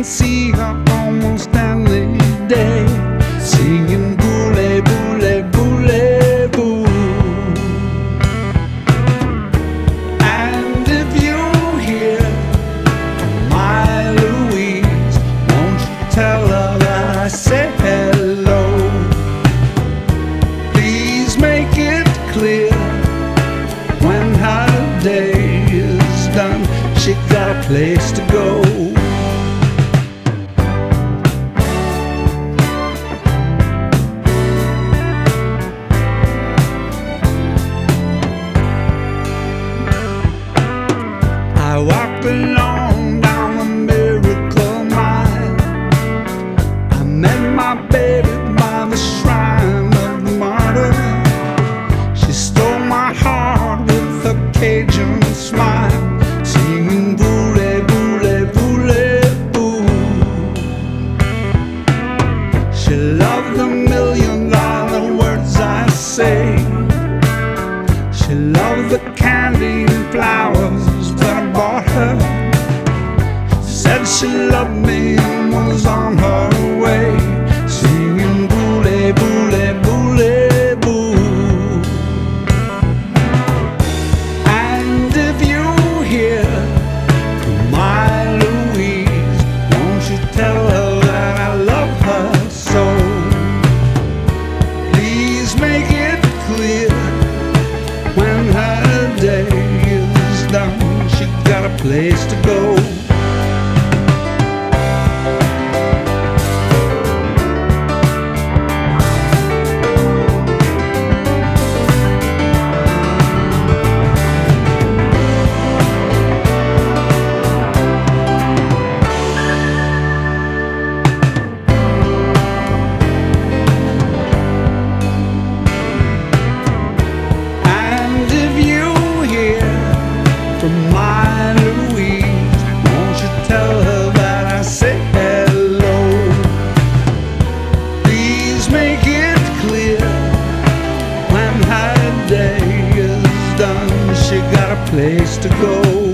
can see her almost any day, singing boule, boule, boule, boo. And if you hear my Louise, won't you tell her that I say hello? Please make it clear, when her day is done, she got a place to go. I walked along down the Miracle Mile. I met my baby by the shrine of the martyr. She stole my heart with a Cajun smile, singing boule, boule, boule, boo. She loved the $1,000,000 words I say. She loved the candy and flowers that I bought her. Said she loved me and was on her way, singing boule, boule, boule, boo. And if you hear from my Louise, won't you tell her that I love her so? Please make it clear, when her day is done, she got a place to go. And if you hear from my Louise, won't you tell her that I say hello? Please make it clear, when her day is done, she got a place to go.